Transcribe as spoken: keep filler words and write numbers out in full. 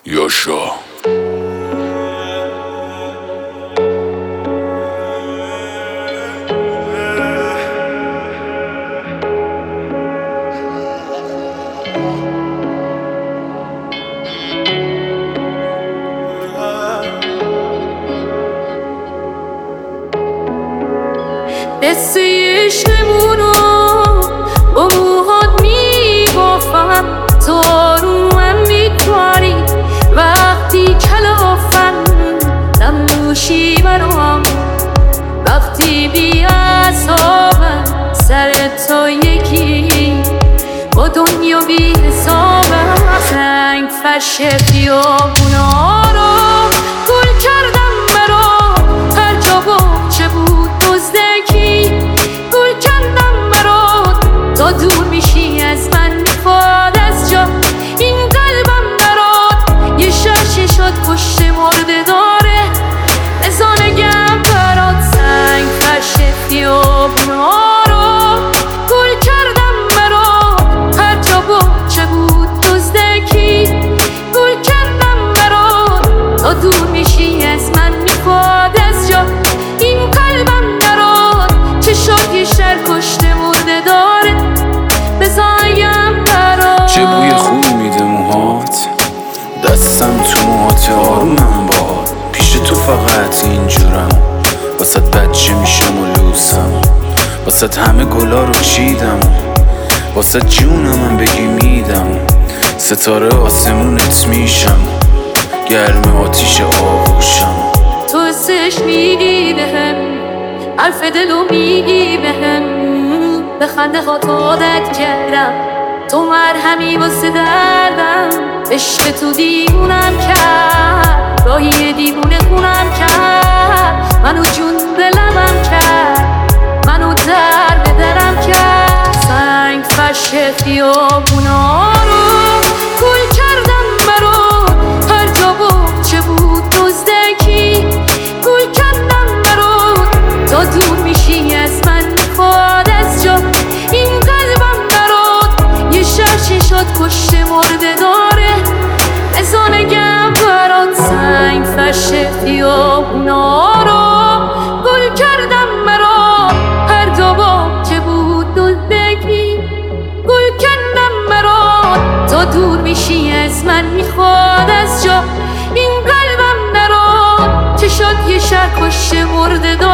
یاشا قصه عشقمونو با موهات میبافم، تو آرومم میکنی وقتی کلافم، نموشی منو وقتی بی اعصابم، سر تو یکی با دنیا بی حسابم. سنگ فرش خیابونا رو گل کردم مرا، هر جا باغچه بود دزدکی گل کردم مرا. تا دور میشی از من میخواد از جا این قلبم برات، یه شرشی شد پشت مرده داره بزانگم برات. سنگ فرش خیابونا رو گل کردم مرا، هر جا باغچه بود دزدکی گل کردم مرات. تا دور میشی از من میخواد از جا این قلبم برات، چه شد یه شر کشته مرده داره بزایم برات. چه بوی خوبی میده موهات، دستم تو موهات آرومم باد. پیش تو فقط اینجورم، واسه بچه میشم و لوسم، واسه همه گلا رو چیدم، واسه جونم هم بگی میدم. ستاره آسمونت میشم، گرم آتیش آغوشم. تو حسش میگی بهم، حرف دلو میگی بهم، به خنده ها عادت کردم، تو مرهمی واسه دردم. عشق تو دیوونم کرد، راهی دیوونه خونم کرد، منو جون دلمم کرد، منو در به درم کرد. سنگ فرش خیابونا رو گل کردم مرا، هر جا باغچه بود دزدکی گل کردم مرا. تا دور میشی از من میخواد از جا این قلبم برات، یه شرشی شد پشت مرده داره بزانگم برات. سنگ فرش خیابونا رو گل کردم مرا، هر جا باغچه بود دزدکی گل کردم مرات. تا دور میشی از من میخواد از جا این قلبم برات، چه شد یه شر کشته مرده